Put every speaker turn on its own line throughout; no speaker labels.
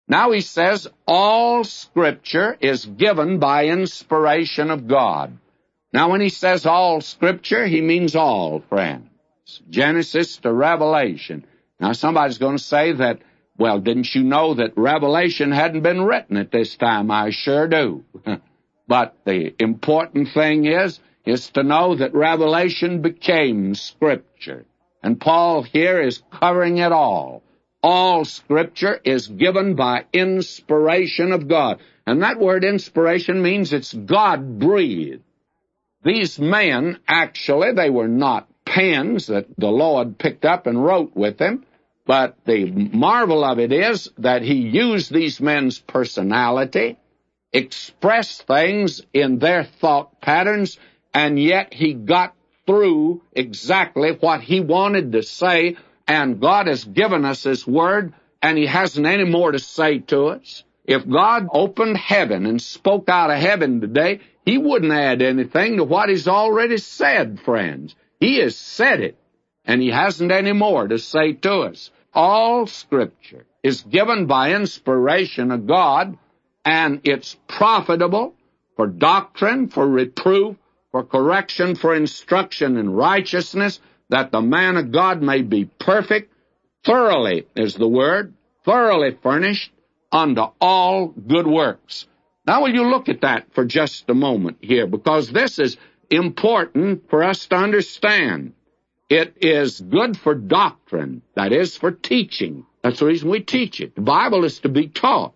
Now he says, all Scripture is given by inspiration of God. Now when he says all Scripture, he means all, friends. Genesis to Revelation. Now somebody's going to say that, well, didn't you know that Revelation hadn't been written at this time? I sure do. But the important thing is to know that Revelation became Scripture. And Paul here is covering it all. All Scripture is given by inspiration of God. And that word inspiration means it's God-breathed. These men, actually, they were not pens that the Lord picked up and wrote with them, but the marvel of it is that he used these men's personality, expressed things in their thought patterns, and yet he got through exactly what he wanted to say, and God has given us his word, and he hasn't any more to say to us. If God opened heaven and spoke out of heaven today, he wouldn't add anything to what he's already said, friends. He has said it, and he hasn't any more to say to us. All Scripture is given by inspiration of God, and it's profitable for doctrine, for reproof, for correction, for instruction in righteousness, that the man of God may be perfect, thoroughly is the word, thoroughly furnished unto all good works. Now will you look at that for just a moment here, because this is important for us to understand. It is good for doctrine, that is, for teaching. That's the reason we teach it. The Bible is to be taught.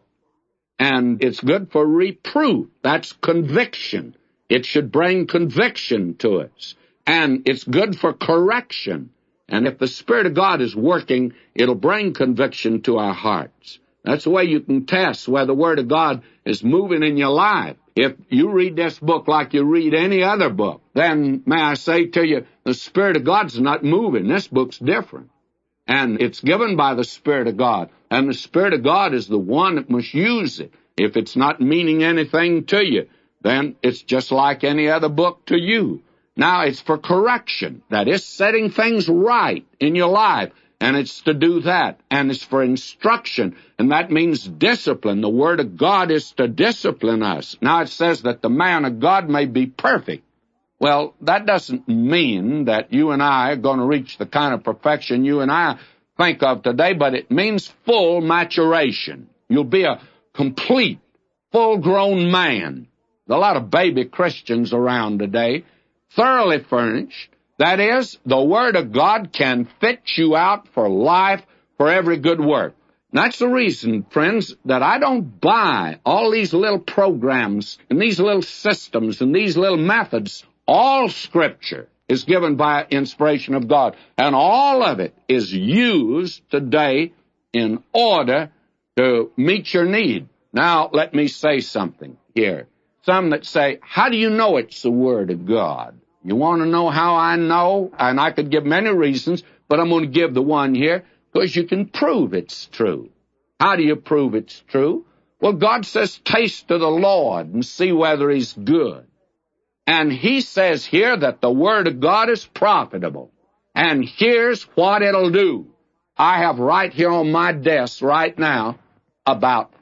And it's good for reproof. That's conviction. It should bring conviction to us. And it's good for correction. And if the Spirit of God is working, it'll bring conviction to our hearts. That's the way you can test whether the Word of God is moving in your life. If you read this book like you read any other book, then may I say to you, the Spirit of God's not moving. This book's different. And it's given by the Spirit of God. And the Spirit of God is the one that must use it. If it's not meaning anything to you, then it's just like any other book to you. Now, it's for correction. That is, setting things right in your life. And it's to do that. And it's for instruction. And that means discipline. The Word of God is to discipline us. Now, it says that the man of God may be perfect. Well, that doesn't mean that you and I are going to reach the kind of perfection you and I think of today, but it means full maturation. You'll be a complete, full-grown man. There's a lot of baby Christians around today, thoroughly furnished. That is, the Word of God can fit you out for life, for every good work. And that's the reason, friends, that I don't buy all these little programs and these little systems and these little methods. All Scripture is given by inspiration of God, and all of it is used today in order to meet your need. Now, let me say something here. Some that say, how do you know it's the Word of God? You want to know how I know? And I could give many reasons, but I'm going to give the one here, because you can prove it's true. How do you prove it's true? Well, God says, taste to the Lord and see whether He's good. And He says here that the Word of God is profitable. And here's what it'll do. I have right here on my desk right now about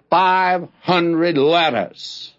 500 letters.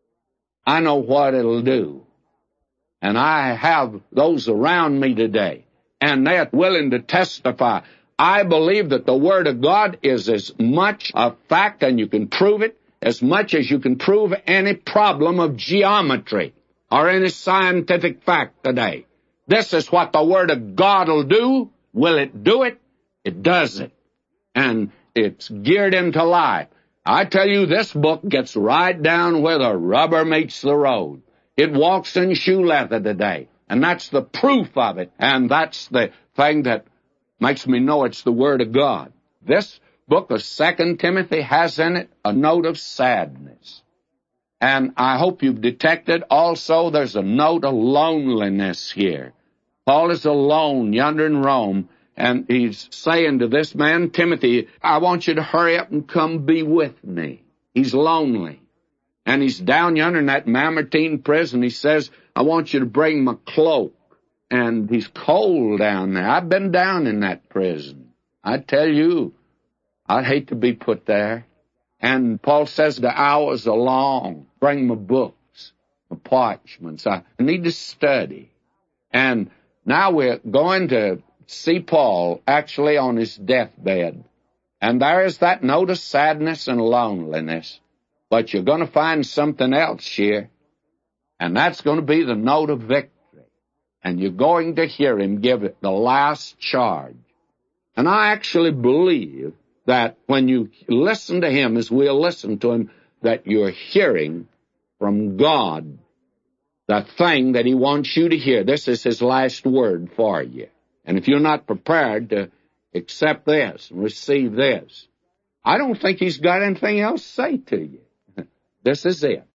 I know what it'll do. And I have those around me today. And they're willing to testify. I believe that the Word of God is as much a fact, and you can prove it, as much as you can prove any problem of geometry or any scientific fact today. This is what the Word of God will do. Will it do it? It does it. And it's geared into life. I tell you, this book gets right down where the rubber meets the road. It walks in shoe leather today. And that's the proof of it. And that's the thing that makes me know it's the Word of God. This book of 2 Timothy has in it a note of sadness. And I hope you've detected also there's a note of loneliness here. Paul is alone yonder in Rome, and he's saying to this man, Timothy, I want you to hurry up and come be with me. He's lonely. And he's down yonder in that Mamertine prison. He says, I want you to bring my cloak. And he's cold down there. I've been down in that prison. I tell you, I'd hate to be put there. And Paul says the hours are long. Bring my books, my parchments. I need to study. And now we're going to see Paul actually on his deathbed. And there is that note of sadness and loneliness. But you're going to find something else here. And that's going to be the note of victory. And you're going to hear him give it the last charge. And I actually believe that when you listen to him, as we'll listen to him, that you're hearing from God the thing that he wants you to hear. This is his last word for you. And if you're not prepared to accept this and receive this, I don't think he's got anything else to say to you. This is it.